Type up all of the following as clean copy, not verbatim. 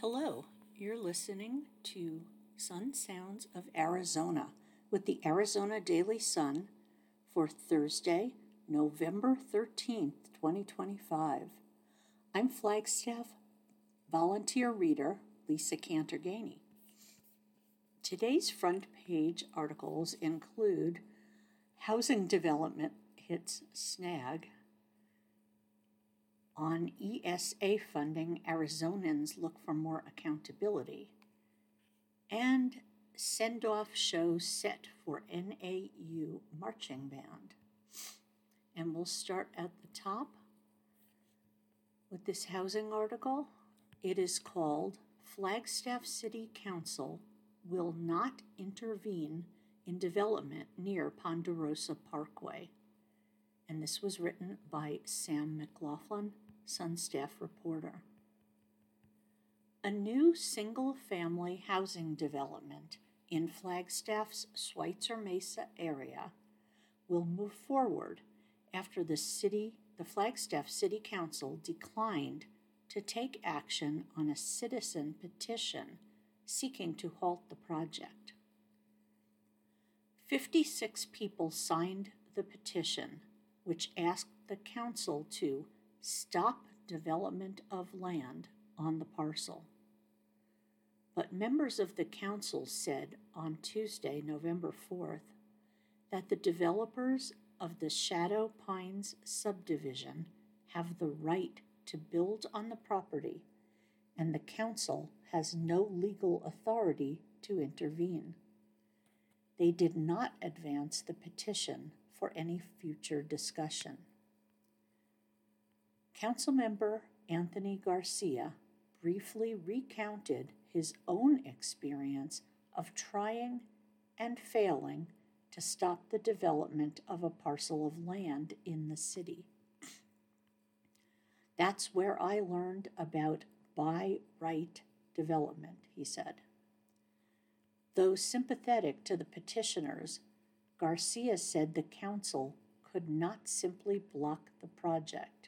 Hello, you're listening to Sun Sounds of Arizona with the Arizona Daily Sun for Thursday, November 13th, 2025. I'm Flagstaff volunteer reader Lisa Cantorgani. Today's front page articles include Housing Development Hits Snag, on ESA funding, Arizonans look for more accountability, and send-off show set for NAU marching band. And we'll start at the top with this housing article. It is called Flagstaff City Council Will Not Intervene in Development Near Ponderosa Parkway. And this was written by Sam McLaughlin, Sun staff reporter. A new single-family housing development in Flagstaff's Schweitzer Mesa area will move forward after the Flagstaff City Council declined to take action on a citizen petition seeking to halt the project. 56 people signed the petition, which asked the council to stop development of land on the parcel. But members of the council said on Tuesday, November 4th, that the developers of the Shadow Pines subdivision have the right to build on the property, and the council has no legal authority to intervene. They did not advance the petition for any future discussion. Councilmember Anthony Garcia briefly recounted his own experience of trying and failing to stop the development of a parcel of land in the city. That's where I learned about by right development, he said. Though sympathetic to the petitioners, Garcia said the council could not simply block the project.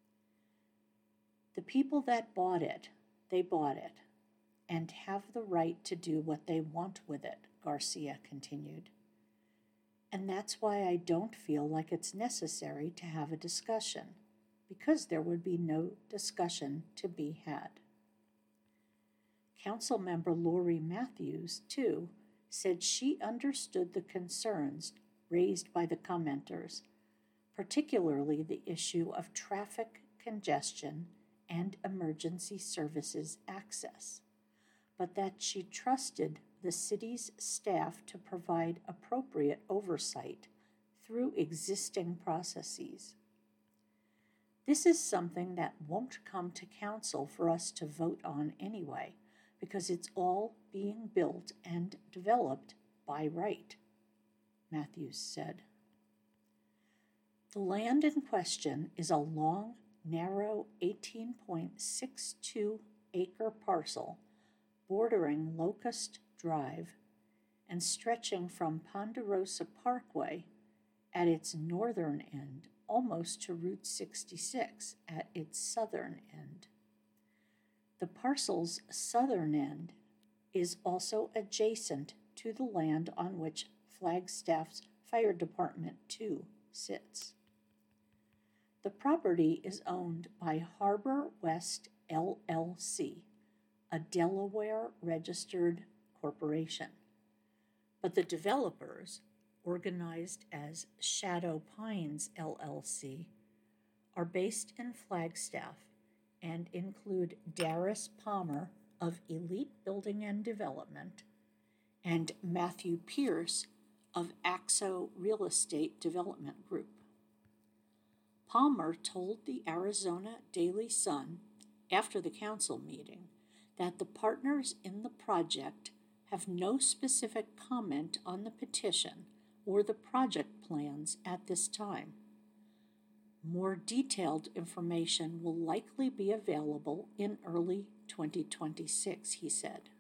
The people that bought it, they bought it, and have the right to do what they want with it, Garcia continued. And that's why I don't feel like it's necessary to have a discussion, because there would be no discussion to be had. Councilmember Lori Matthews, too, said she understood the concerns raised by the commenters, particularly the issue of traffic congestion and emergency services access, but that she trusted the city's staff to provide appropriate oversight through existing processes. This is something that won't come to council for us to vote on anyway, because it's all being built and developed by right, Matthews said. The land in question is a long, narrow 18.62 acre parcel bordering Locust Drive and stretching from Ponderosa Parkway at its northern end almost to Route 66 at its southern end. The parcel's southern end is also adjacent to the land on which Flagstaff's Fire Department 2 sits. The property is owned by Harbor West LLC, a Delaware-registered corporation. But the developers, organized as Shadow Pines LLC, are based in Flagstaff and include Darius Palmer of Elite Building and Development and Matthew Pierce of Axo Real Estate Development Group. Palmer told the Arizona Daily Sun after the council meeting that the partners in the project have no specific comment on the petition or the project plans at this time. More detailed information will likely be available in early 2026, he said.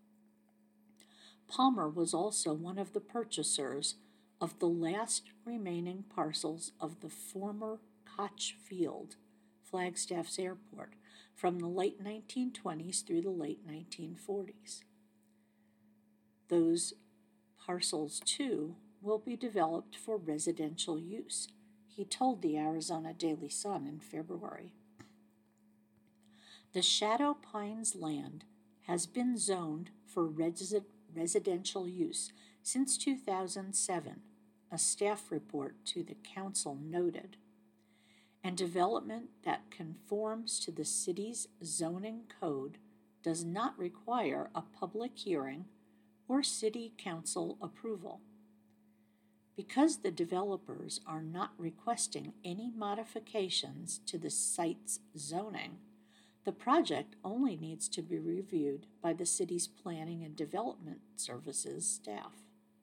Palmer was also one of the purchasers of the last remaining parcels of the former Koch Field, Flagstaff's airport, from the late 1920s through the late 1940s. Those parcels, too, will be developed for residential use, he told the Arizona Daily Sun in February. The Shadow Pines land has been zoned for residential use since 2007, a staff report to the council noted, and development that conforms to the city's zoning code does not require a public hearing or city council approval. Because the developers are not requesting any modifications to the site's zoning, the project only needs to be reviewed by the city's Planning and Development Services staff.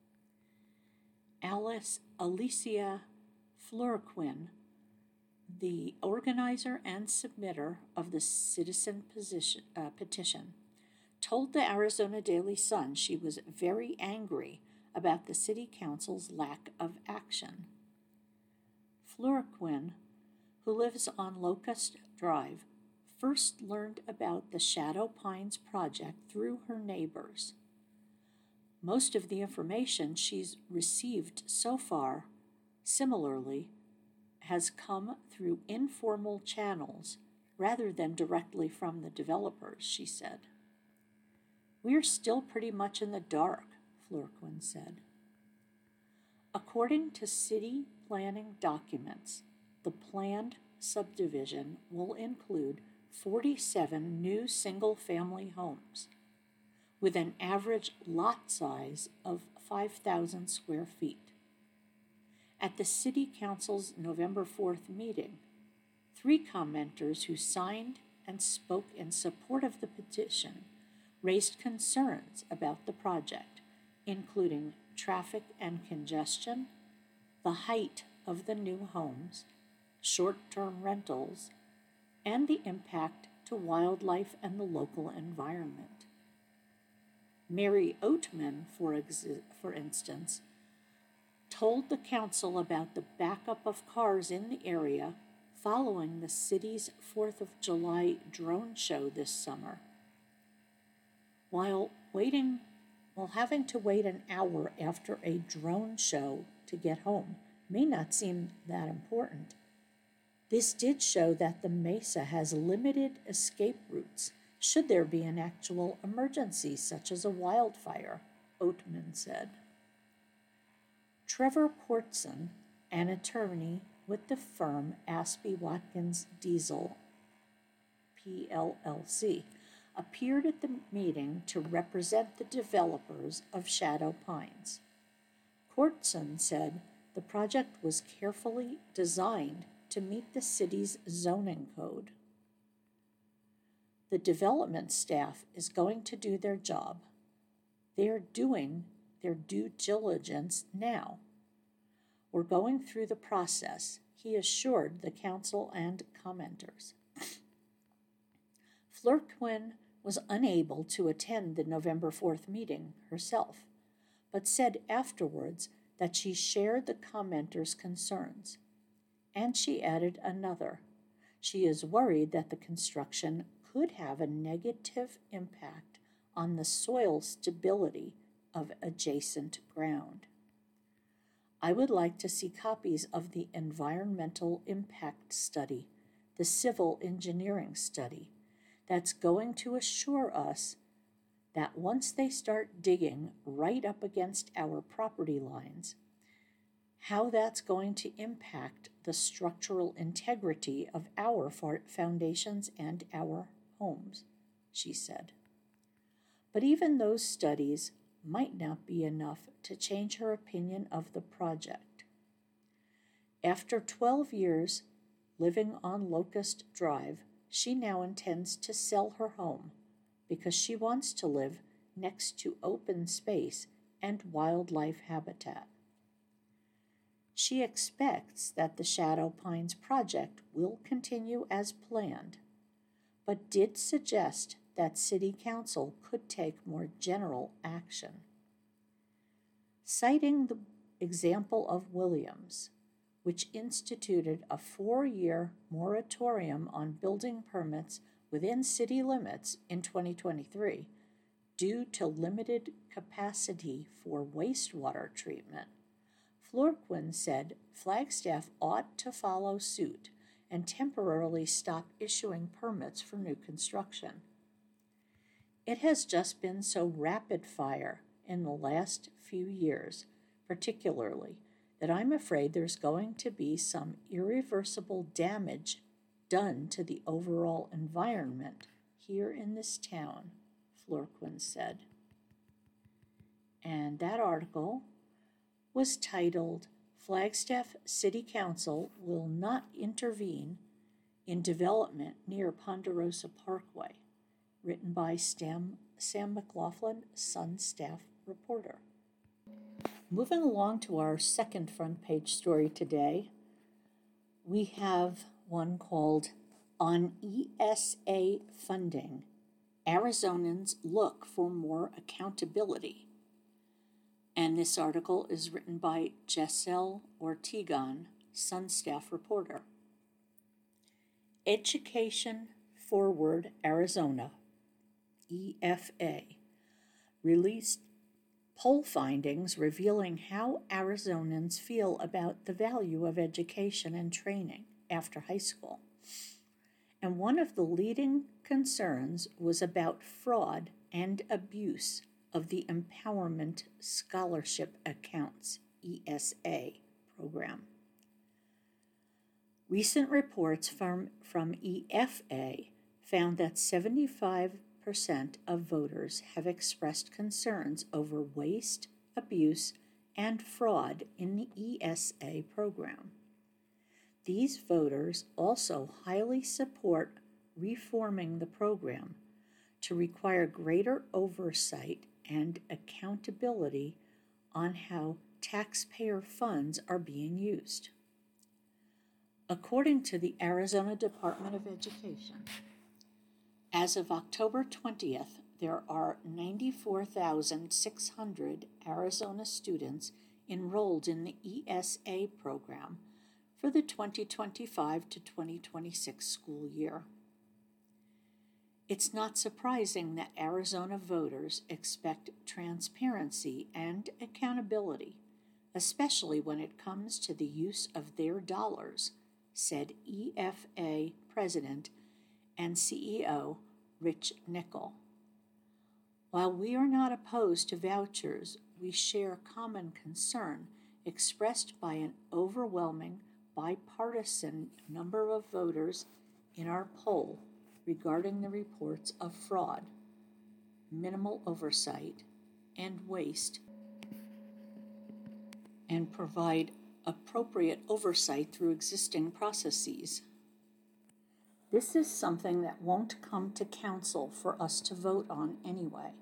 Alicia Florquin, the organizer and submitter of the citizen petition, told the Arizona Daily Sun she was very angry about the city council's lack of action. Florquin, who lives on Locust Drive, first learned about the Shadow Pines project through her neighbors. Most of the information she's received so far, similarly, has come through informal channels rather than directly from the developers, she said. We're still pretty much in the dark, Florquin said. According to city planning documents, the planned subdivision will include 47 new single-family homes with an average lot size of 5,000 square feet. At the City Council's November 4th meeting, 3 commenters who signed and spoke in support of the petition raised concerns about the project, including traffic and congestion, the height of the new homes, short-term rentals, and the impact to wildlife and the local environment. Mary Oatman, for instance, told the council about the backup of cars in the area following the city's 4th of July drone show this summer. While having to wait an hour after a drone show to get home may not seem that important, this did show that the Mesa has limited escape routes should there be an actual emergency, such as a wildfire, Oatman said. Trevor Portson, an attorney with the firm Aspie Watkins Diesel, PLLC, appeared at the meeting to represent the developers of Shadow Pines. Portson said the project was carefully designed to meet the city's zoning code. The development staff is going to do their job. They are doing their due diligence now. We're going through the process, he assured the council and commenters. Florquin was unable to attend the November 4th meeting herself, but said afterwards that she shared the commenters' concerns. And she added another. She is worried that the construction could have a negative impact on the soil stability of adjacent ground. I would like to see copies of the environmental impact study, the civil engineering study, that's going to assure us that once they start digging right up against our property lines, how that's going to impact the structural integrity of our foundations and our homes, she said. But even those studies might not be enough to change her opinion of the project. After 12 years living on Locust Drive, she now intends to sell her home because she wants to live next to open space and wildlife habitat. She expects that the Shadow Pines project will continue as planned, but did suggest that City Council could take more general action. Citing the example of Williams, which instituted a 4-year moratorium on building permits within city limits in 2023 due to limited capacity for wastewater treatment, Florquin said Flagstaff ought to follow suit and temporarily stop issuing permits for new construction. It has just been so rapid fire in the last few years, particularly, that I'm afraid there's going to be some irreversible damage done to the overall environment here in this town, Florquin said. And that article was titled, Flagstaff City Council Will Not Intervene in Development Near Ponderosa Parkway, written by Sam McLaughlin, Sun staff reporter. Moving along to our second front page story today, we have one called On ESA Funding, Arizonans Look for More Accountability. And this article is written by Jessel Ortegon, Sun staff reporter. Education Forward Arizona, EFA, released poll findings revealing how Arizonans feel about the value of education and training after high school. And one of the leading concerns was about fraud and abuse of the Empowerment Scholarship Accounts, ESA, program. Recent reports from EFA found that 75% of voters have expressed concerns over waste, abuse, and fraud in the ESA program. These voters also highly support reforming the program to require greater oversight and accountability on how taxpayer funds are being used. According to the Arizona Department of Education, as of October 20th, there are 94,600 Arizona students enrolled in the ESA program for the 2025 to 2026 school year. It's not surprising that Arizona voters expect transparency and accountability, especially when it comes to the use of their dollars, said EFA President and CEO Rich Nickel. While we are not opposed to vouchers, we share common concern expressed by an overwhelming bipartisan number of voters in our poll regarding the reports of fraud, minimal oversight, and waste, and provide appropriate oversight through existing processes. This is something that won't come to council for us to vote on anyway.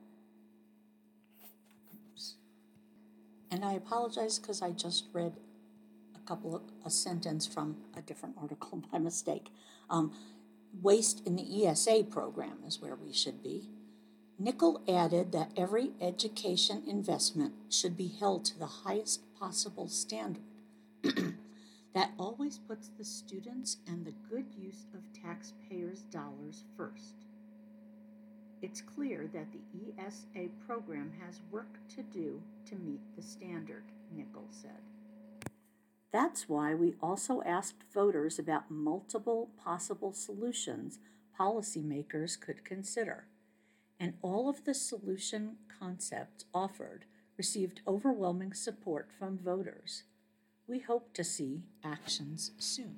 Oops. And I apologize because I just read a sentence from a different article by mistake. Waste in the ESA program is where we should be. Nickel added that every education investment should be held to the highest possible standard that always puts the students and the good use of taxpayers' dollars first. It's clear that the ESA program has work to do to meet the standard, Nickel said. That's why we also asked voters about multiple possible solutions policymakers could consider, and all of the solution concepts offered received overwhelming support from voters. We hope to see actions soon.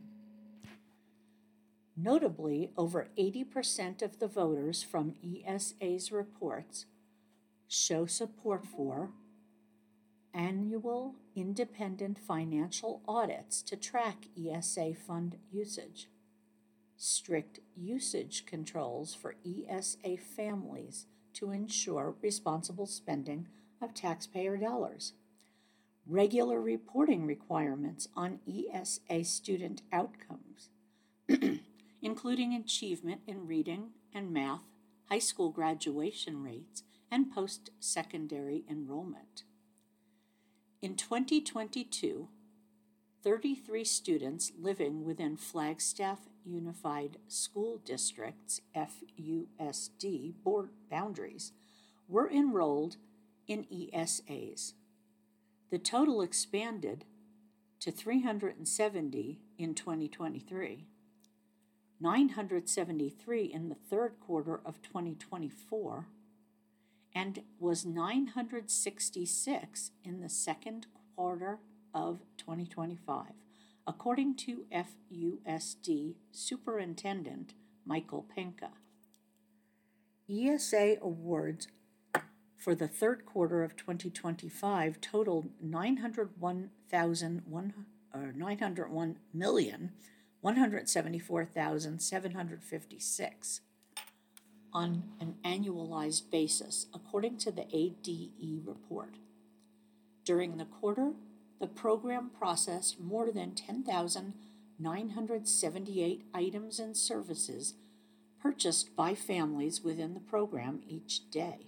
Notably, over 80% of the voters from ESA's reports show support for annual independent financial audits to track ESA fund usage, strict usage controls for ESA families to ensure responsible spending of taxpayer dollars, regular reporting requirements on ESA student outcomes, including achievement in reading and math, high school graduation rates, and post-secondary enrollment. In 2022, 33 students living within Flagstaff Unified School Districts, FUSD, board boundaries were enrolled in ESAs. The total expanded to 370 in 2023, 973 in the third quarter of 2024, and was 966 in the second quarter of 2025, according to FUSD Superintendent Michael Penka. ESA awards for the third quarter of 2025 totaled $901,174,756 on an annualized basis, according to the ADE report. During the quarter, the program processed more than 10,978 items and services purchased by families within the program each day.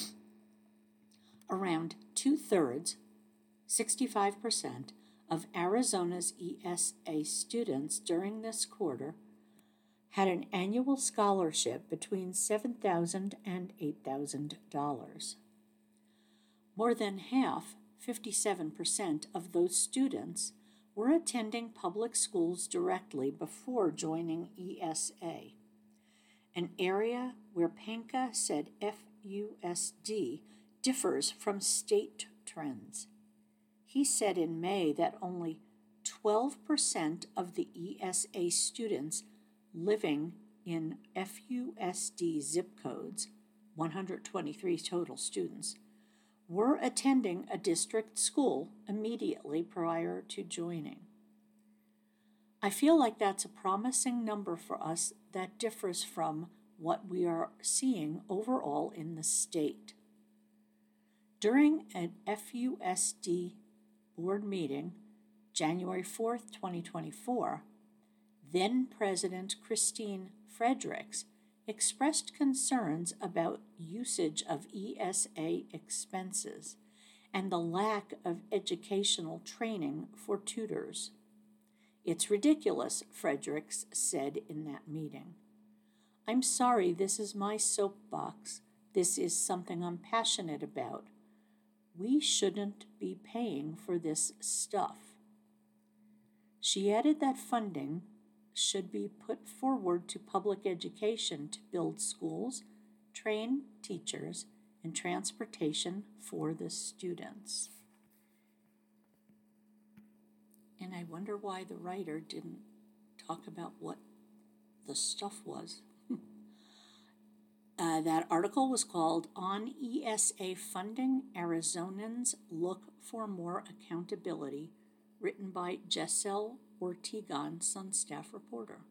Around 2/3, 65%, of Arizona's ESA students during this quarter had an annual scholarship between $7,000 and $8,000. More than half, 57%, of those students were attending public schools directly before joining ESA, an area where Penka said FUSD differs from state trends. He said in May that only 12% of the ESA students living in FUSD zip codes, 123 total students, were attending a district school immediately prior to joining. I feel like that's a promising number for us that differs from what we are seeing overall in the state. During an FUSD board meeting, January 4th, 2024, then President Christine Fredericks expressed concerns about usage of ESA expenses and the lack of educational training for tutors. "It's ridiculous," Fredericks said in that meeting. "I'm sorry, this is my soapbox. This is something I'm passionate about. We shouldn't be paying for this stuff." She added that funding should be put forward to public education to build schools, train teachers, and transportation for the students. And I wonder why the writer didn't talk about what the stuff was. That article was called "On ESA Funding, Arizonans Look for More Accountability," written by Jessel Ortegon, Sun staff reporter.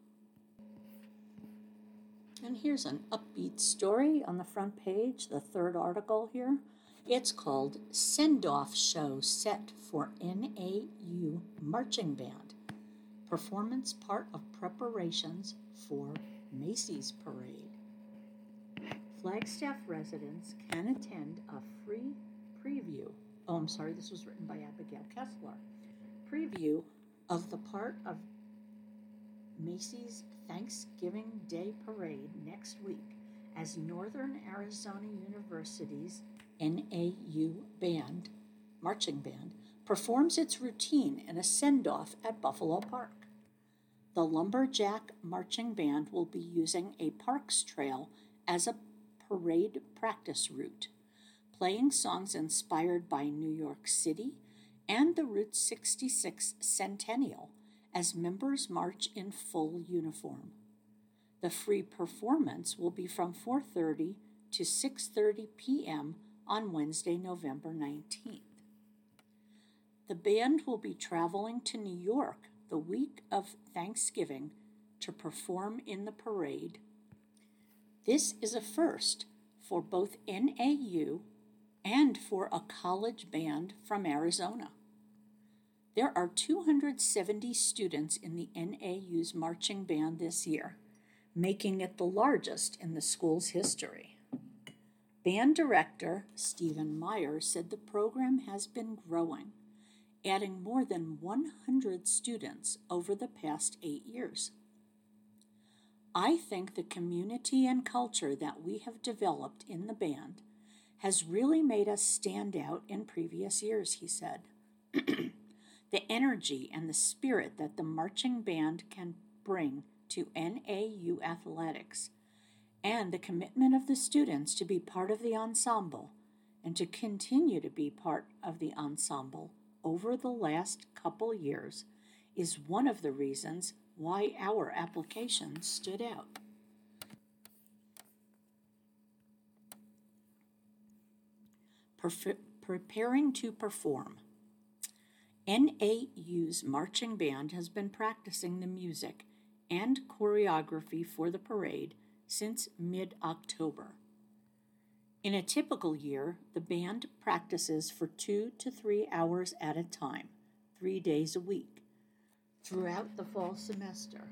And here's an upbeat story on the front page, the third article here. It's called "Send-Off Show Set for NAU Marching Band. Performance Part of Preparations for Macy's Parade." Flagstaff residents can attend a free preview. This was written by Abigail Kessler. Preview of the part of Macy's Thanksgiving Day Parade next week as Northern Arizona University's NAU marching band, performs its routine in a send-off at Buffalo Park. The Lumberjack Marching Band will be using a Parks Trail as a parade practice route, playing songs inspired by New York City and the Route 66 Centennial as members march in full uniform. The free performance will be from 4:30 to 6:30 p.m. on Wednesday, November 19th. The band will be traveling to New York the week of Thanksgiving to perform in the parade. This is a first for both NAU and for a college band from Arizona. There are 270 students in the NAU's marching band this year, making it the largest in the school's history. Band director Stephen Meyer said the program has been growing, adding more than 100 students over the past 8 years. I think the community and culture that we have developed in the band has really made us stand out in previous years, he said. The energy and the spirit that the marching band can bring to NAU athletics, and the commitment of the students to be part of the ensemble and to continue to be part of the ensemble over the last couple years is one of the reasons why our application stood out. Preparing to perform. NAU's marching band has been practicing the music and choreography for the parade since mid-October. In a typical year, the band practices for 2 to 3 hours at a time, 3 days a week, throughout the fall semester.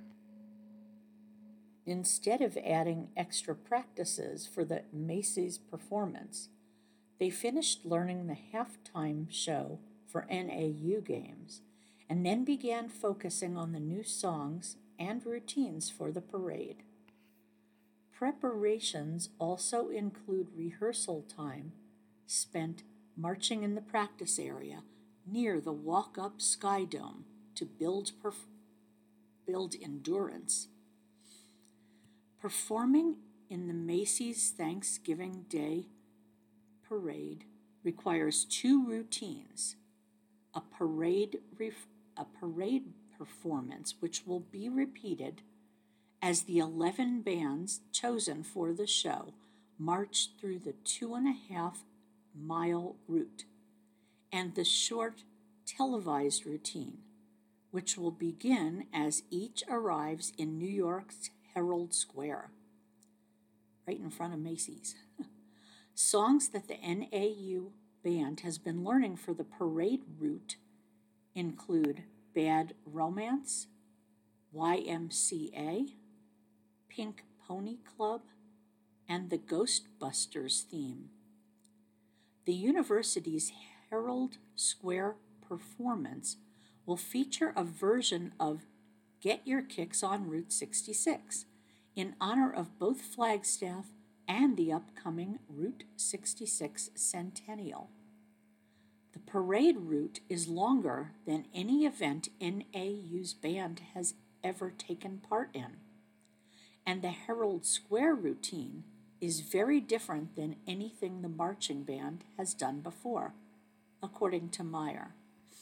Instead of adding extra practices for the Macy's performance, they finished learning the halftime show for NAU games and then began focusing on the new songs and routines for the parade. Preparations also include rehearsal time spent marching in the practice area near the walk-up Sky Dome to build endurance. Performing in the Macy's Thanksgiving Day parade requires 2 routines: a parade performance, which will be repeated as the 11 bands chosen for the show march through the 2.5-mile route, and the short televised routine, which will begin as each arrives in New York's Herald Square, right in front of Macy's. Songs that the NAU band has been learning for the parade route include Bad Romance, YMCA, Pink Pony Club, and the Ghostbusters theme. The university's Herald Square performance will feature a version of Get Your Kicks on Route 66 in honor of both Flagstaff and the upcoming Route 66 centennial. The parade route is longer than any event NAU's band has ever taken part in, and the Herald Square routine is very different than anything the marching band has done before, according to Meyer.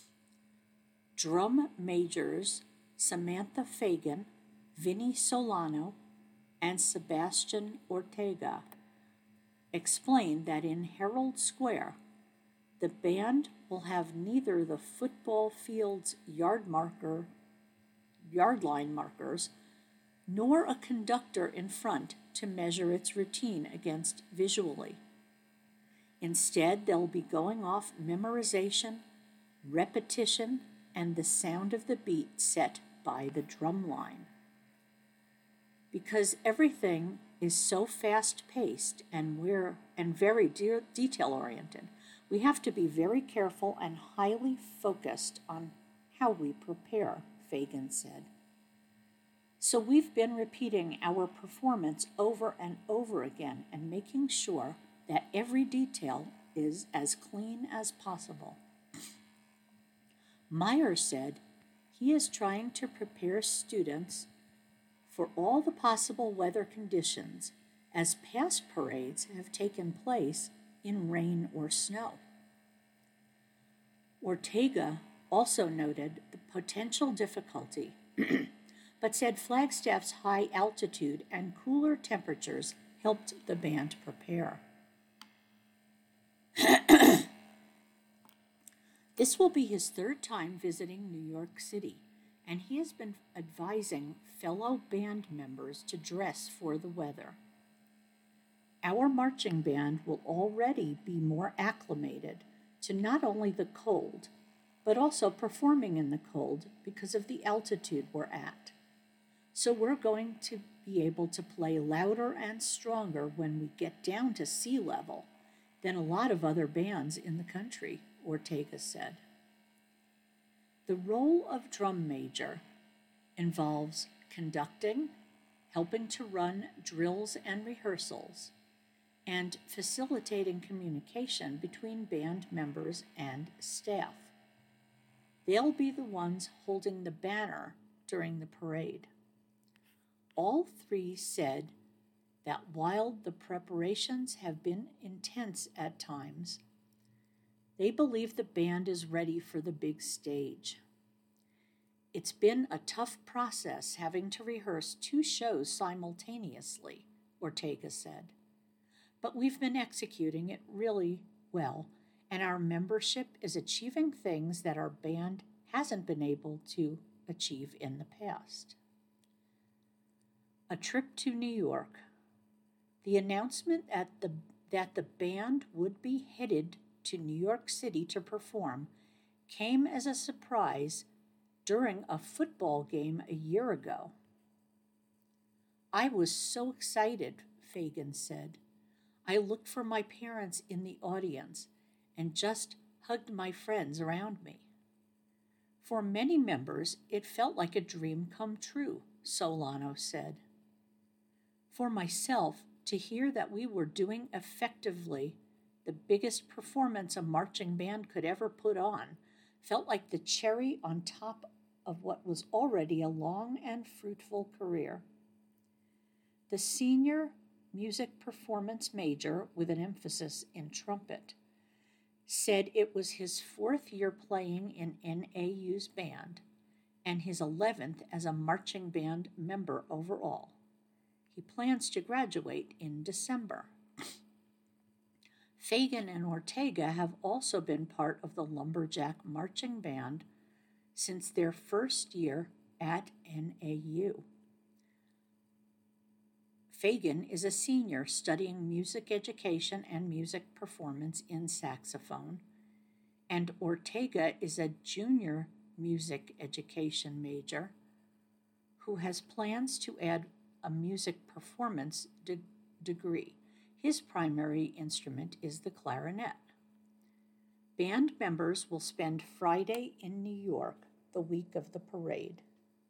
Drum majors Samantha Fagan, Vinny Solano, and Sebastian Ortega explained that in Herald Square, the band will have neither the football field's yard line markers nor a conductor in front to measure its routine against visually. Instead, they'll be going off memorization, repetition, and the sound of the beat set by the drum line. Because everything is so fast-paced and very detail-oriented, we have to be very careful and highly focused on how we prepare, Fagan said. So we've been repeating our performance over and over again and making sure that every detail is as clean as possible. Meyer said he is trying to prepare students for all the possible weather conditions, as past parades have taken place in rain or snow. Ortega also noted the potential difficulty, but said Flagstaff's high altitude and cooler temperatures helped the band prepare. This will be his 3rd time visiting New York City, and he has been advising fellow band members to dress for the weather. Our marching band will already be more acclimated to not only the cold, but also performing in the cold because of the altitude we're at. So we're going to be able to play louder and stronger when we get down to sea level than a lot of other bands in the country, Ortega said. The role of drum major involves conducting, helping to run drills and rehearsals, and facilitating communication between band members and staff. They'll be the ones holding the banner during the parade. All three said that while the preparations have been intense at times, they believe the band is ready for the big stage. It's been a tough process having to rehearse 2 shows simultaneously, Ortega said. But we've been executing it really well, and our membership is achieving things that our band hasn't been able to achieve in the past. A trip to New York. The announcement that the band would be headed to New York City to perform came as a surprise during a football game a year ago. I was so excited, Fagan said. I looked for my parents in the audience and just hugged my friends around me. For many members, it felt like a dream come true, Solano said. For myself, to hear that we were doing effectively the biggest performance a marching band could ever put on felt like the cherry on top of what was already a long and fruitful career. The senior music performance major, with an emphasis in trumpet, said it was his 4th year playing in NAU's band and his 11th as a marching band member overall. He plans to graduate in December. Fagan and Ortega have also been part of the Lumberjack Marching Band since their first year at NAU. Fagan is a senior studying music education and music performance in saxophone, and Ortega is a junior music education major who has plans to add a music performance degree. His primary instrument is the clarinet. Band members will spend Friday in New York, the week of the parade.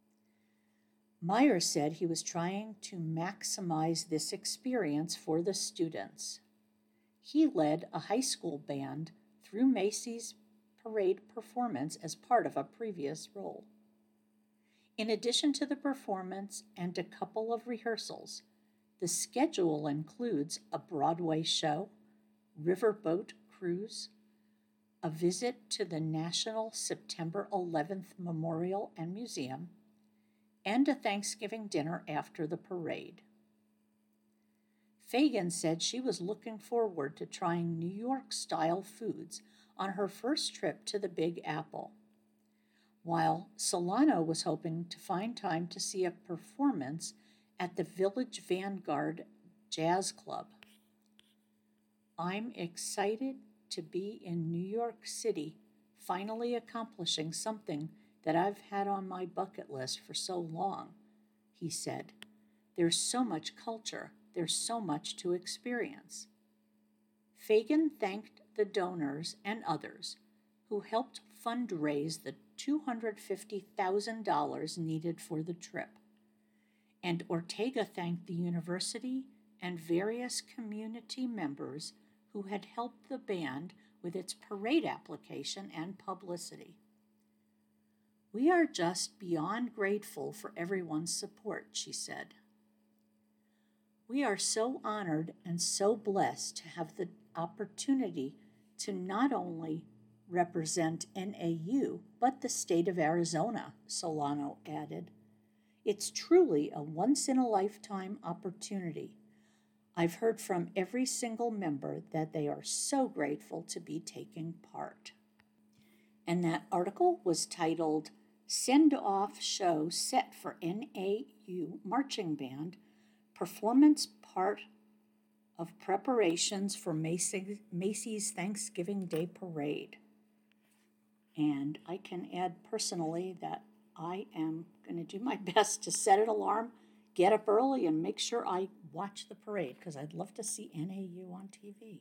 Meyer said he was trying to maximize this experience for the students. He led a high school band through Macy's parade performance as part of a previous role. In addition to the performance and a couple of rehearsals, the schedule includes a Broadway show, riverboat cruise, a visit to the National September 11th Memorial and Museum, and a Thanksgiving dinner after the parade. Fagan said she was looking forward to trying New York-style foods on her first trip to the Big Apple, while Solano was hoping to find time to see a performance at the Village Vanguard Jazz Club. I'm excited to be in New York City, finally accomplishing something that I've had on my bucket list for so long, he said. There's so much culture, there's so much to experience. Fagan thanked the donors and others who helped fundraise the $250,000 needed for the trip. And Ortega thanked the university and various community members who had helped the band with its parade application and publicity. We are just beyond grateful for everyone's support, she said. We are so honored and so blessed to have the opportunity to not only represent NAU, but the state of Arizona, Solano added. It's truly a once-in-a-lifetime opportunity. I've heard from every single member that they are so grateful to be taking part. And that article was titled Send-Off Show Set for NAU Marching Band, Performance Part of Preparations for Macy's Thanksgiving Day Parade. And I can add personally that I am going to do my best to set an alarm, get up early, and make sure I watch the parade because I'd love to see NAU on TV.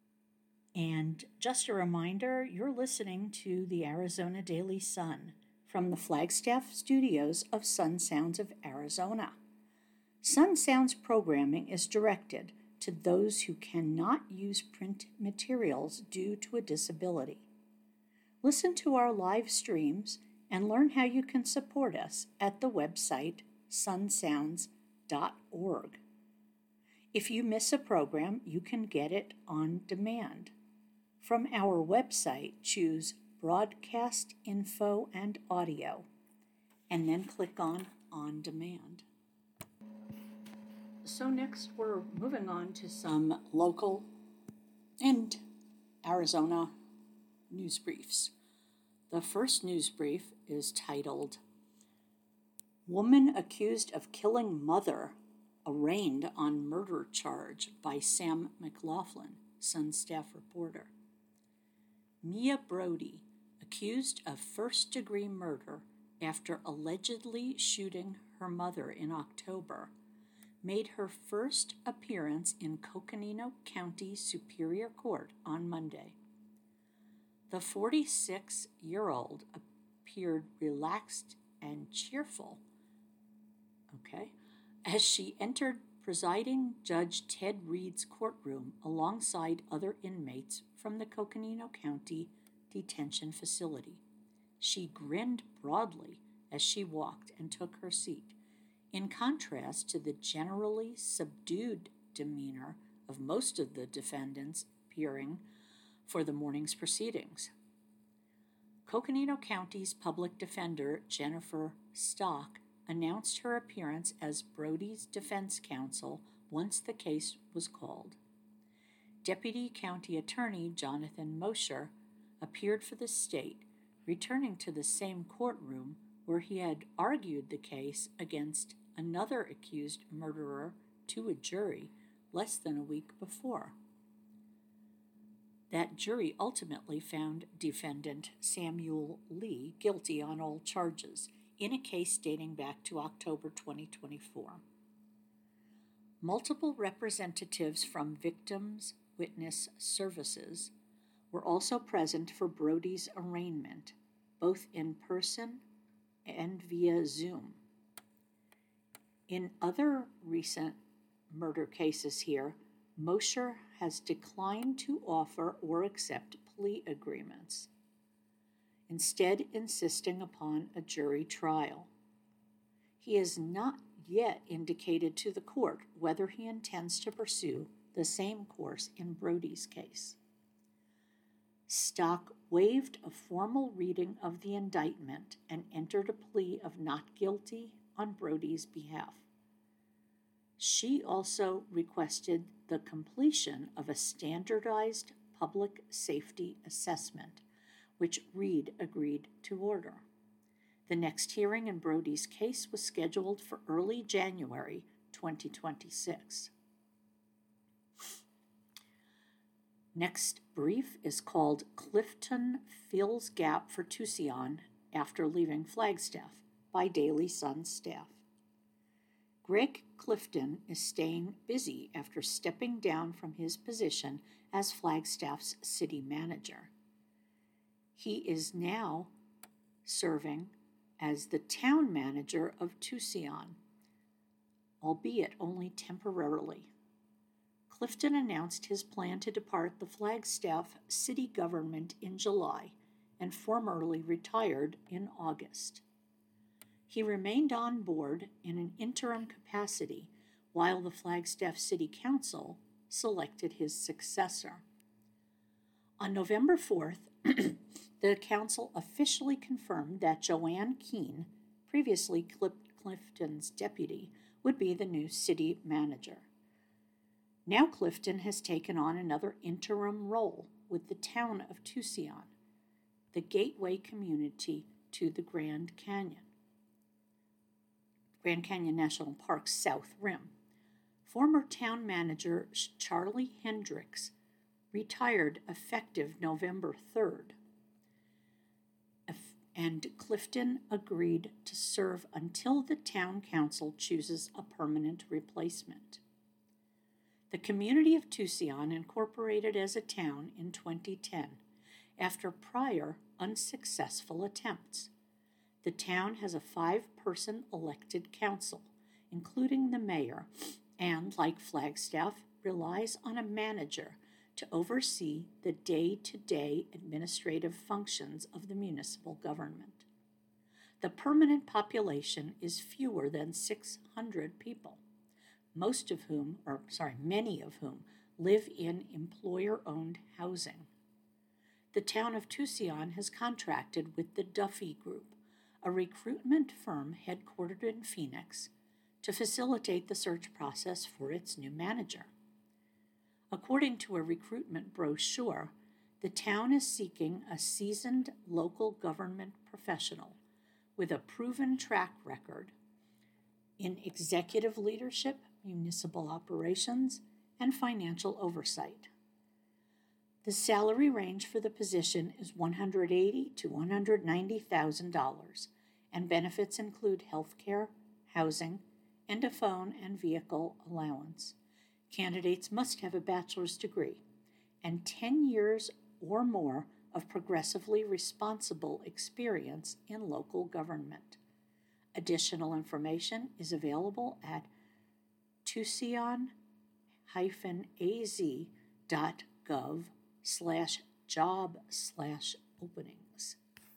And just a reminder, you're listening to the Arizona Daily Sun. from the Flagstaff studios of Sun Sounds of Arizona. Sun Sounds programming is directed to those who cannot use print materials due to a disability. Listen to our live streams and learn how you can support us at the website sunsounds.org. If you miss a program, you can get it on demand. From our website, choose Broadcast Info and Audio, and then click on Demand. So next we're moving on to some local and Arizona news briefs. The first news brief is titled, Woman Accused of Killing Mother Arraigned on Murder Charge by Sam McLaughlin, Sun staff reporter. Mia Brody, accused of first-degree murder after allegedly shooting her mother in October, made her first appearance in Coconino County Superior Court on Monday. The 46-year-old appeared relaxed and cheerful, as she entered presiding Judge Ted Reed's courtroom alongside other inmates from the Coconino County Detention Facility. She grinned broadly as she walked and took her seat, in contrast to the generally subdued demeanor of most of the defendants appearing for the morning's proceedings. Coconino County's public defender, Jennifer Stock, announced her appearance as Brody's defense counsel once the case was called. Deputy County Attorney Jonathan Mosher appeared for the state, returning to the same courtroom where he had argued the case against another accused murderer to a jury less than a week before. That jury ultimately found defendant Samuel Lee guilty on all charges in a case dating back to October 2024. Multiple representatives from Victims Witness Services were also present for Brody's arraignment, both in person and via Zoom. In other recent murder cases here, Mosher has declined to offer or accept plea agreements, instead insisting upon a jury trial. He has not yet indicated to the court whether he intends to pursue the same course in Brody's case. Stock waived a formal reading of the indictment and entered a plea of not guilty on Brody's behalf. She also requested the completion of a standardized public safety assessment, which Reed agreed to order. The next hearing in Brody's case was scheduled for early January 2026. Next brief is called Clifton Fills Gap for Tucson After Leaving Flagstaff by Daily Sun staff. Greg Clifton is staying busy after stepping down from his position as Flagstaff's city manager. He is now serving as the town manager of Tucson, albeit only temporarily. Clifton announced his plan to depart the Flagstaff city government in July and formally retired in August. He remained on board in an interim capacity while the Flagstaff City Council selected his successor. On November 4th, the council officially confirmed that Joanne Keene, previously Clifton's deputy, would be the new city manager. Now Clifton has taken on another interim role with the town of Tucson, the gateway community to the Grand Canyon National Park's South Rim. Former town manager Charlie Hendricks retired effective November 3rd, and Clifton agreed to serve until the town council chooses a permanent replacement. The community of Tucson incorporated as a town in 2010 after prior unsuccessful attempts. The town has a 5-person elected council, including the mayor, and, like Flagstaff, relies on a manager to oversee the day-to-day administrative functions of the municipal government. The permanent population is fewer than 600 people, many of whom live in employer-owned housing. The town of Tucson has contracted with the Duffy Group, a recruitment firm headquartered in Phoenix, to facilitate the search process for its new manager. According to a recruitment brochure, the town is seeking a seasoned local government professional with a proven track record in executive leadership, municipal operations, and financial oversight. The salary range for the position is $180,000 to $190,000, and benefits include health care, housing, and a phone and vehicle allowance. Candidates must have a bachelor's degree and 10 years or more of progressively responsible experience in local government. Additional information is available at tucson-az.gov/job/openings.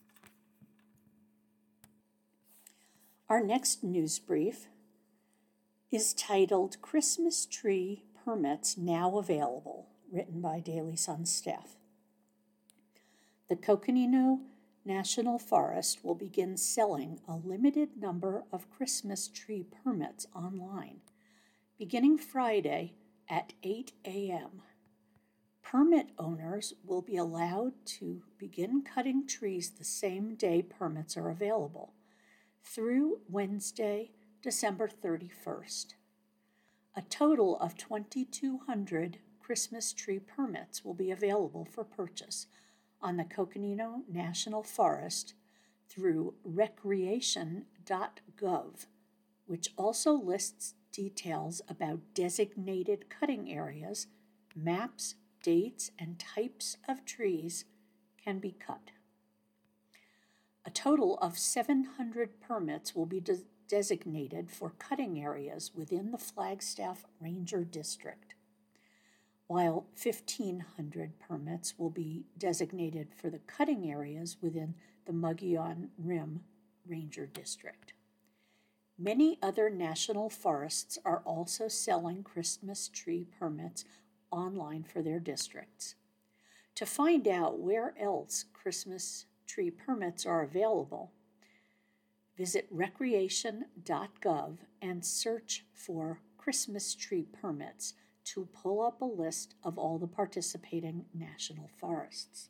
Our next news brief is titled Christmas Tree Permits Now Available, written by Daily Sun staff. The Coconino National Forest will begin selling a limited number of Christmas tree permits online, beginning Friday at 8 a.m. Permit owners will be allowed to begin cutting trees the same day permits are available, through Wednesday, December 31st. A total of 2,200 Christmas tree permits will be available for purchase on the Coconino National Forest through recreation.gov, which also lists details about designated cutting areas, maps, dates, and types of trees can be cut. A total of 700 permits will be designated for cutting areas within the Flagstaff Ranger District, while 1,500 permits will be designated for the cutting areas within the Mogollon Rim Ranger District. Many other national forests are also selling Christmas tree permits online for their districts. To find out where else Christmas tree permits are available, visit recreation.gov and search for Christmas tree permits to pull up a list of all the participating national forests.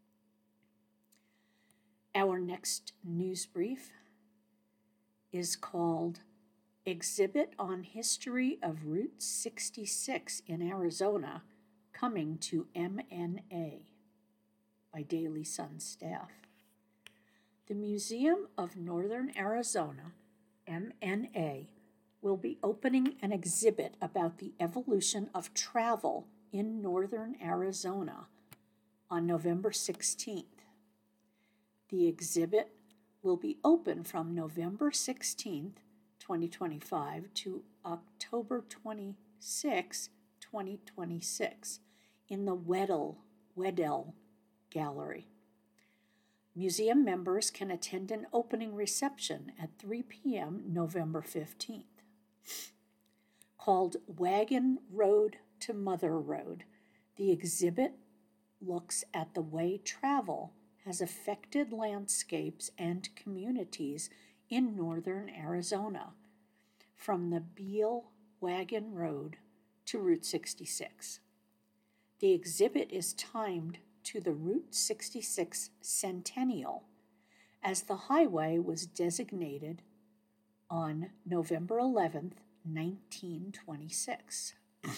Our next news brief is called Exhibit on History of Route 66 in Arizona Coming to MNA by Daily Sun staff. The Museum of Northern Arizona, MNA, will be opening an exhibit about the evolution of travel in northern Arizona on November 16th. The exhibit will be open from November 16th, 2025 to October 26, 2026 in the Weddell Gallery. Museum members can attend an opening reception at 3 p.m. November 15th. Called Wagon Road to Mother Road, the exhibit looks at the way travel has affected landscapes and communities in northern Arizona, from the Beale Wagon Road to Route 66. The exhibit is timed to the Route 66 centennial, as the highway was designated on November 11th, 1926.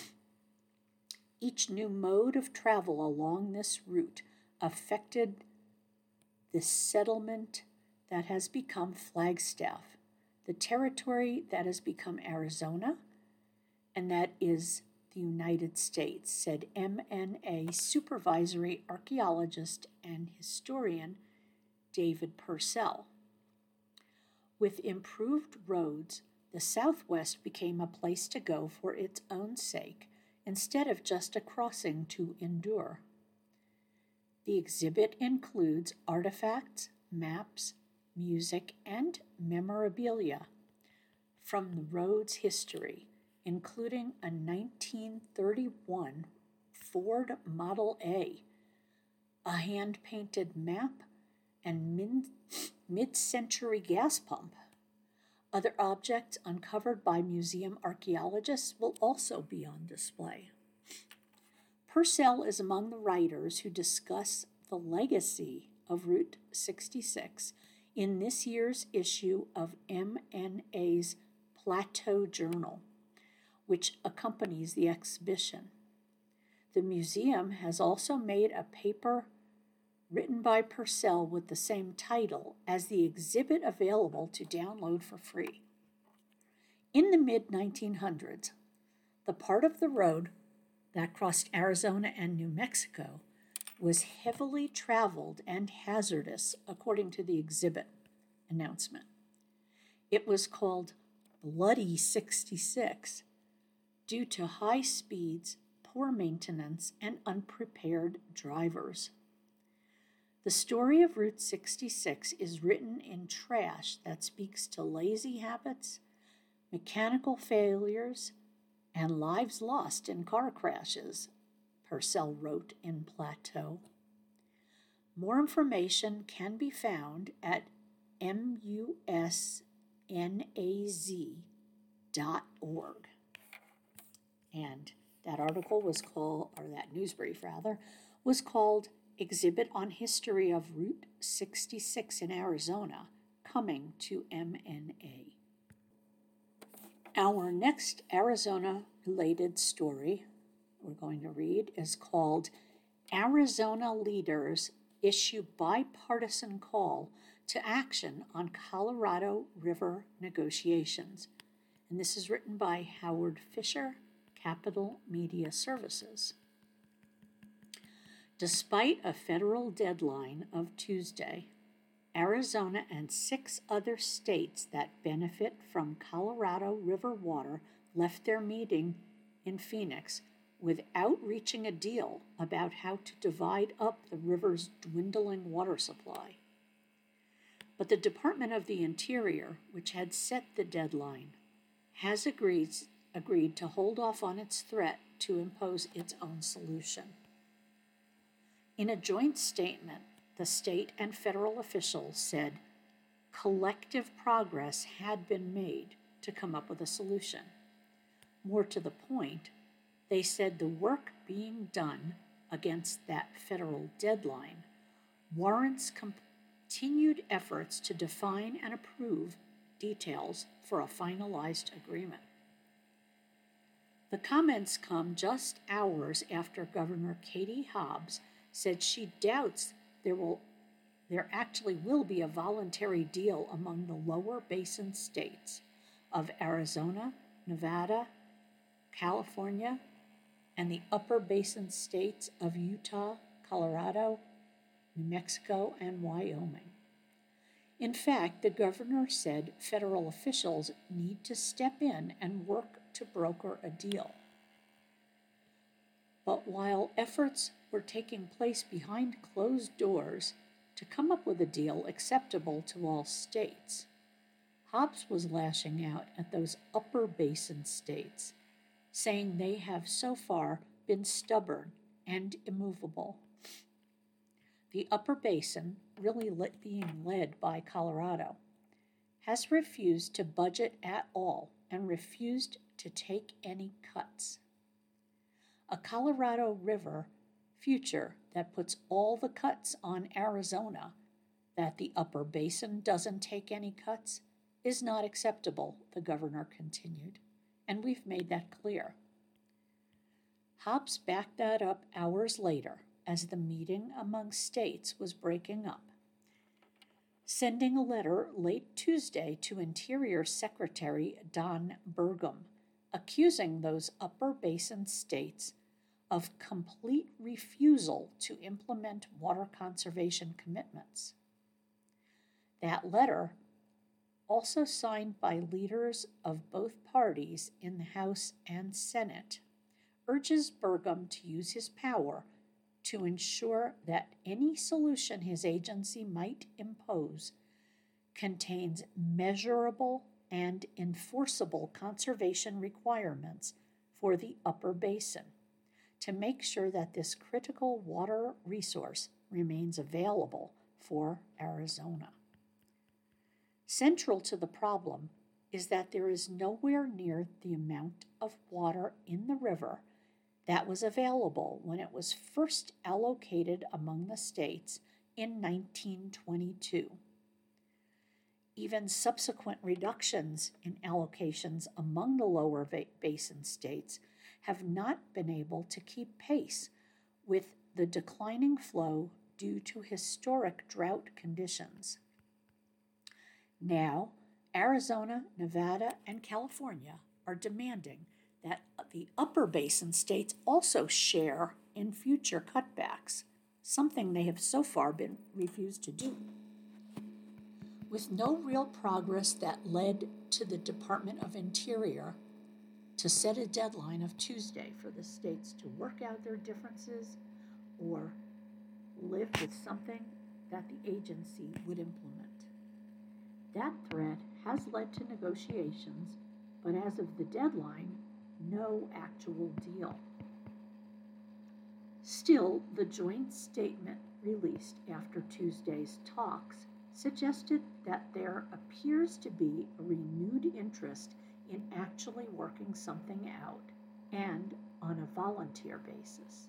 Each new mode of travel along this route affected the settlement that has become Flagstaff, the territory that has become Arizona, and that is the United States, said MNA supervisory archaeologist and historian David Purcell. With improved roads, the Southwest became a place to go for its own sake, instead of just a crossing to endure. The exhibit includes artifacts, maps, music, and memorabilia from the road's history, including a 1931 Ford Model A, hand-painted map, and mid-century gas pump. Other objects uncovered by museum archaeologists will also be on display. Purcell is among the writers who discuss the legacy of Route 66 in this year's issue of MNA's Plateau Journal, which accompanies the exhibition. The museum has also made a paper written by Purcell with the same title as the exhibit available to download for free. In the mid-1900s, the part of the road that crossed Arizona and New Mexico was heavily traveled and hazardous, according to the exhibit announcement. It was called Bloody 66 due to high speeds, poor maintenance, and unprepared drivers. The story of Route 66 is written in trash that speaks to lazy habits, mechanical failures, and lives lost in car crashes, Purcell wrote in Plateau. More information can be found at musnaz.org. And that article was called, or that news brief rather, was called Exhibit on History of Route 66 in Arizona, coming to MNA. Our next Arizona-related story we're going to read is called Arizona Leaders Issue Bipartisan Call to Action on Colorado River Negotiations. And this is written by Howard Fisher, Capital Media Services. Despite a federal deadline of Tuesday, Arizona and 6 other states that benefit from Colorado River water left their meeting in Phoenix without reaching a deal about how to divide up the river's dwindling water supply. But the Department of the Interior, which had set the deadline, has agreed to hold off on its threat to impose its own solution. In a joint statement, the state and federal officials said collective progress had been made to come up with a solution. More to the point, they said the work being done against that federal deadline warrants continued efforts to define and approve details for a finalized agreement. The comments come just hours after Governor Katie Hobbs said she doubts there actually will be a voluntary deal among the lower basin states of Arizona, Nevada, California, and the upper basin states of Utah, Colorado, New Mexico, and Wyoming. In fact, the governor said federal officials need to step in and work to broker a deal. But while efforts were taking place behind closed doors to come up with a deal acceptable to all states, Hobbs was lashing out at those upper basin states, saying they have so far been stubborn and immovable. The upper basin, really being led by Colorado, has refused to budget at all and refused to take any cuts. A Colorado River future that puts all the cuts on Arizona, that the upper basin doesn't take any cuts, is not acceptable, the governor continued, and we've made that clear. Hobbs backed that up hours later as the meeting among states was breaking up, sending a letter late Tuesday to Interior Secretary Don Burgum, accusing those upper basin states of complete refusal to implement water conservation commitments. That letter also signed by leaders of both parties in the House and Senate, urges Burgum to use his power to ensure that any solution his agency might impose contains measurable and enforceable conservation requirements for the upper basin to make sure that this critical water resource remains available for Arizona. Central to the problem is that there is nowhere near the amount of water in the river that was available when it was first allocated among the states in 1922. Even subsequent reductions in allocations among the lower basin states have not been able to keep pace with the declining flow due to historic drought conditions. Now, Arizona, Nevada, and California are demanding that the upper basin states also share in future cutbacks, something they have so far been refused to do. With no real progress that led to the Department of Interior to set a deadline of Tuesday for the states to work out their differences or live with something that the agency would implement. That threat has led to negotiations, but as of the deadline, no actual deal. Still, the joint statement released after Tuesday's talks suggested that there appears to be a renewed interest in actually working something out, and on a volunteer basis.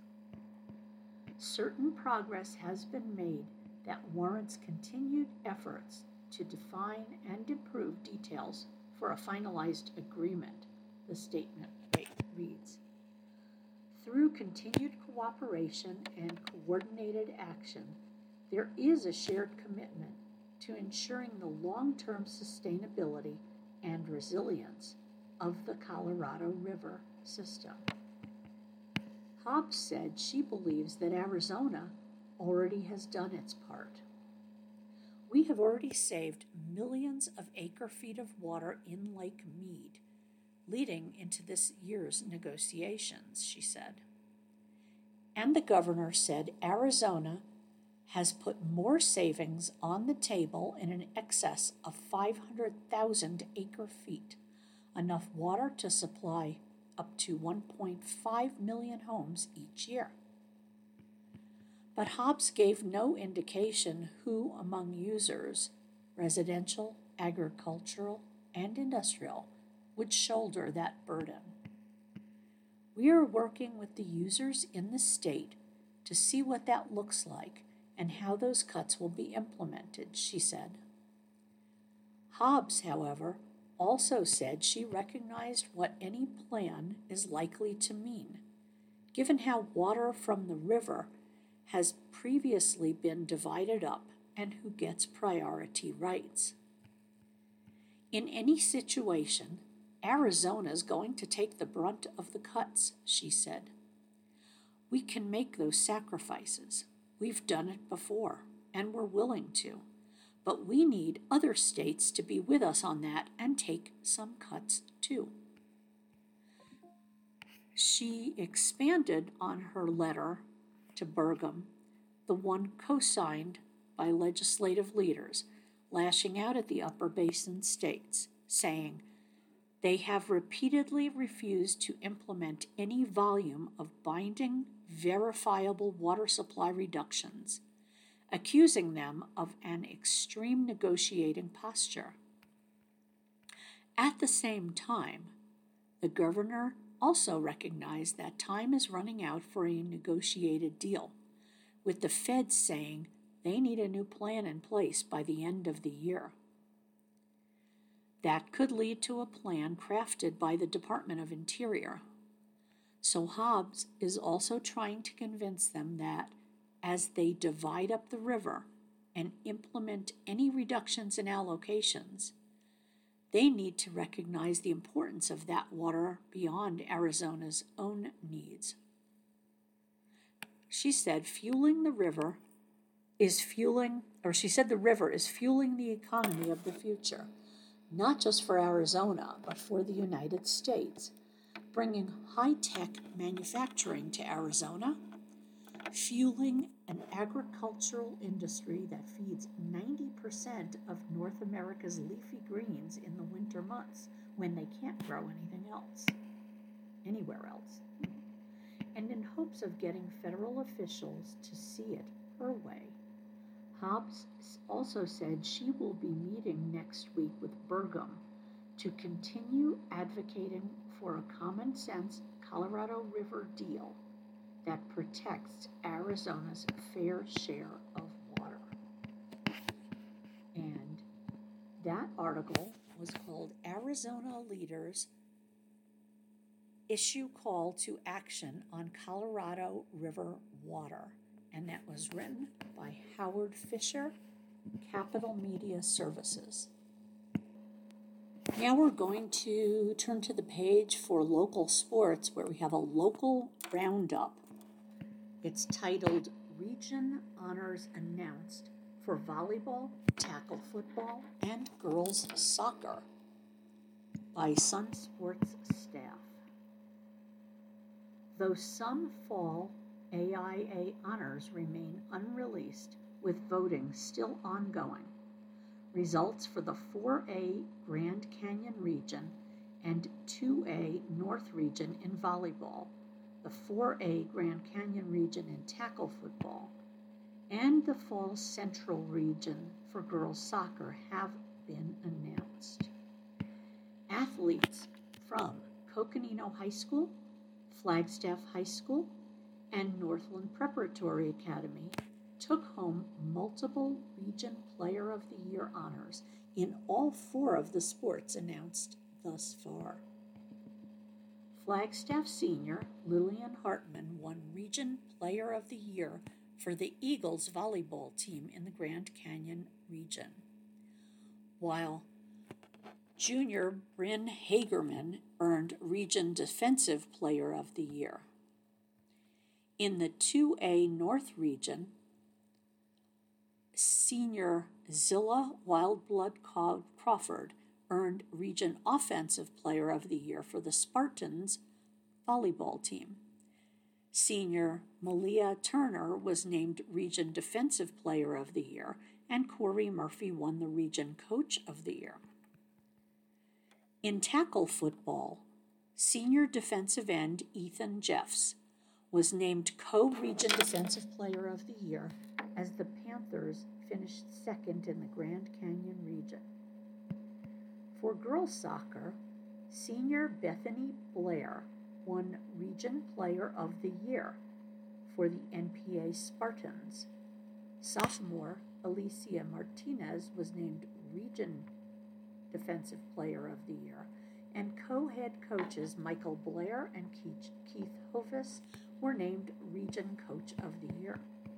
Certain progress has been made that warrants continued efforts to define and improve details for a finalized agreement, the statement reads. Through continued cooperation and coordinated action, there is a shared commitment to ensuring the long-term sustainability and resilience of the Colorado River system. Hobbs said she believes that Arizona already has done its part. We have already saved millions of acre-feet of water in Lake Mead, leading into this year's negotiations, she said. And the governor said Arizona has put more savings on the table in an excess of 500,000 acre-feet, enough water to supply up to 1.5 million homes each year. But Hobbs gave no indication who among users, residential, agricultural, and industrial, would shoulder that burden. We are working with the users in the state to see what that looks like and how those cuts will be implemented, she said. Hobbs, however, also said she recognized what any plan is likely to mean, given how water from the river has previously been divided up and who gets priority rights. In any situation, Arizona is going to take the brunt of the cuts, she said. We can make those sacrifices. We've done it before, and we're willing to. But we need other states to be with us on that and take some cuts too. She expanded on her letter to Burgum, the one co-signed by legislative leaders, lashing out at the upper basin states, saying, they have repeatedly refused to implement any volume of binding, verifiable water supply reductions, accusing them of an extreme negotiating posture. At the same time, the governor also recognized that time is running out for a negotiated deal, with the feds saying they need a new plan in place by the end of the year. That could lead to a plan crafted by the Department of Interior. So Hobbs is also trying to convince them that as they divide up the river and implement any reductions in allocations, they need to recognize the importance of that water beyond Arizona's own needs. She said the river is fueling the economy of the future, not just for Arizona, but for the United States, bringing high-tech manufacturing to Arizona, fueling an agricultural industry that feeds 90% of North America's leafy greens in the winter months when they can't grow anything else, anywhere else, and in hopes of getting federal officials to see it her way. Hobbs also said she will be meeting next week with Burgum to continue advocating for a common-sense Colorado River deal that protects Arizona's fair share of water. And that article was called Arizona Leaders Issue Call to Action on Colorado River Water. And that was written by Howard Fisher, Capital Media Services. Now we're going to turn to the page for local sports, where we have a local roundup. It's titled Region Honors Announced for Volleyball, Tackle Football, and Girls Soccer by Sun Sports staff. Though some fall AIA honors remain unreleased, with voting still ongoing, results for the 4A Grand Canyon region and 2A North region in volleyball, the 4A Grand Canyon region in tackle football, and the Fall Central region for girls soccer have been announced. Athletes from Coconino High School, Flagstaff High School, and Northland Preparatory Academy took home multiple Region Player of the Year honors in all 4 of the sports announced thus far. Flagstaff senior Lillian Hartman won Region Player of the Year for the Eagles volleyball team in the Grand Canyon region, while junior Bryn Hagerman earned Region Defensive Player of the Year. In the 2A North region, senior Zilla Wildblood Crawford earned Region Offensive Player of the Year for the Spartans volleyball team. Senior Malia Turner was named Region Defensive Player of the Year, and Corey Murphy won the Region Coach of the Year. In tackle football, senior defensive end Ethan Jeffs was named Co-Region Defensive Player of the Year as the Panthers finished second in the Grand Canyon region. For girls soccer, senior Bethany Blair won Region Player of the Year for the NPA Spartans. Sophomore Alicia Martinez was named Region Defensive Player of the Year, and co-head coaches Michael Blair and Keith Hovis were named Region Coach of the Year.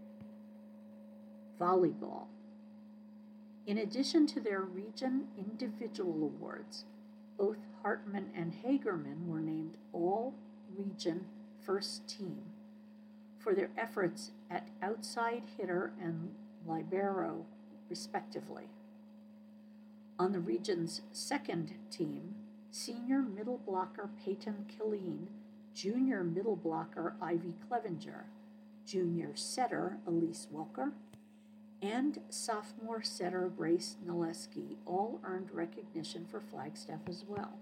Volleyball. In addition to their region individual awards, both Hartman and Hagerman were named All-Region First Team for their efforts at outside hitter and libero, respectively. On the region's second team, senior middle blocker Peyton Killeen, junior middle blocker Ivy Clevenger, junior setter Elise Welker, and sophomore setter Grace Naleski all earned recognition for Flagstaff as well.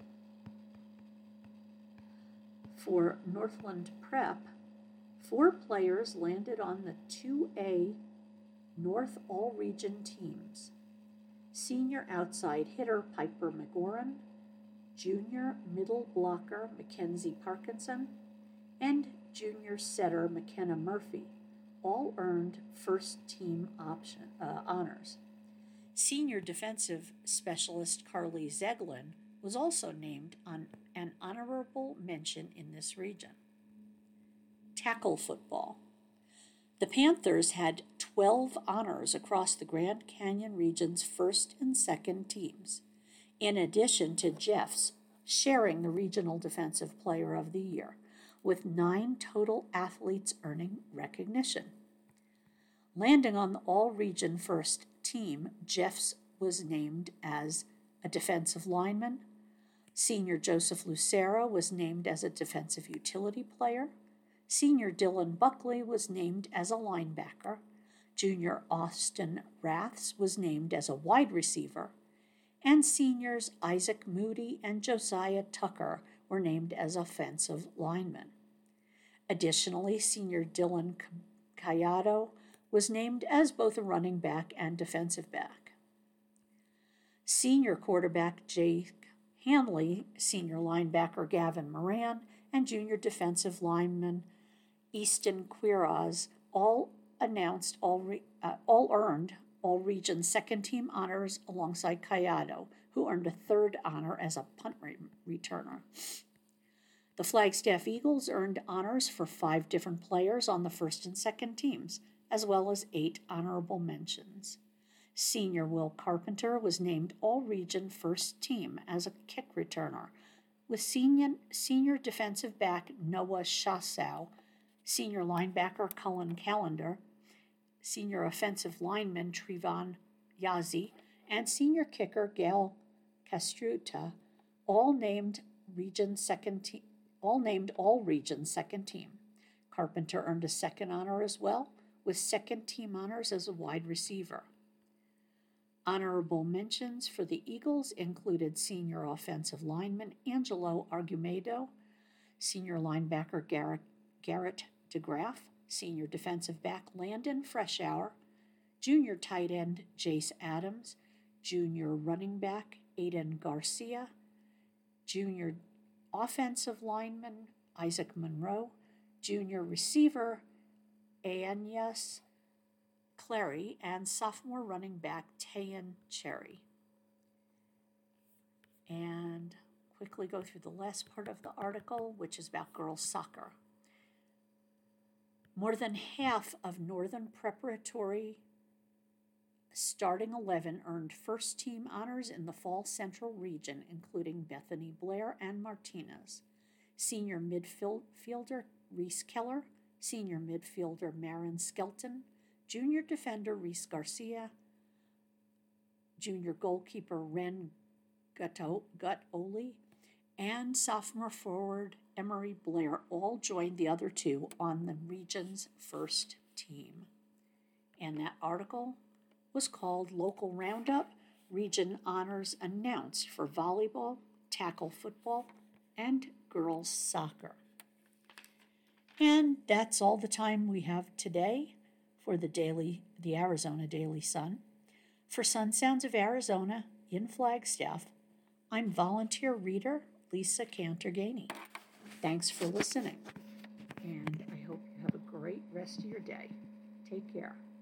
For Northland Prep, 4 players landed on the 2A North All-Region teams. Senior outside hitter Piper McGoran, junior middle blocker Mackenzie Parkinson, and junior setter McKenna Murphy all earned first-team honors. Senior defensive specialist Carly Zeglin was also named on an honorable mention in this region. Tackle football. The Panthers had 12 honors across the Grand Canyon region's first and second teams, in addition to Jeffs sharing the Regional Defensive Player of the Year, with 9 total athletes earning recognition. Landing on the all-region first team, Jeffs was named as a defensive lineman. Senior Joseph Lucero was named as a defensive utility player. Senior Dylan Buckley was named as a linebacker. Junior Austin Raths was named as a wide receiver. And seniors Isaac Moody and Josiah Tucker were named as offensive linemen. Additionally, senior Dylan Cayado was named as both a running back and defensive back. Senior quarterback Jake Hanley, senior linebacker Gavin Moran, and junior defensive lineman Easton Quiroz all earned all-region second-team honors alongside Cayado, who earned a third honor as a punt returner. The Flagstaff Eagles earned honors for 5 different players on the first and second teams, as well as 8 honorable mentions. Senior Will Carpenter was named all-region first team as a kick returner, with senior defensive back Noah Shasau, senior linebacker Cullen Callender, senior offensive lineman Trevon Yazzie, and senior kicker Gail Castruta, all named all-region second team. Carpenter earned a second honor as well, with second team honors as a wide receiver. Honorable mentions for the Eagles included senior offensive lineman Angelo Argumedo, senior linebacker Garrett DeGraff, senior defensive back Landon Freshour, junior tight end Jace Adams, junior running back Aiden Garcia, junior offensive lineman Isaac Monroe, junior receiver Aeneas Clary, and sophomore running back Tayan Cherry. And quickly go through the last part of the article, which is about girls soccer. More than half of Northern Preparatory starting 11 earned first team honors in the Fall Central region, including Bethany Blair and Martinez. Senior midfielder Reese Keller, senior midfielder Marin Skelton, junior defender Reese Garcia, junior goalkeeper Ren Gut-Oli, and sophomore forward Emery Blair all joined the other two on the region's first team. And that article was called Local Roundup, Region Honors Announced for Volleyball, Tackle Football, and Girls Soccer. And that's all the time we have today for the Arizona Daily Sun. For Sun Sounds of Arizona in Flagstaff, I'm volunteer reader Lisa Cantor-Gainey. Thanks for listening, and I hope you have a great rest of your day. Take care.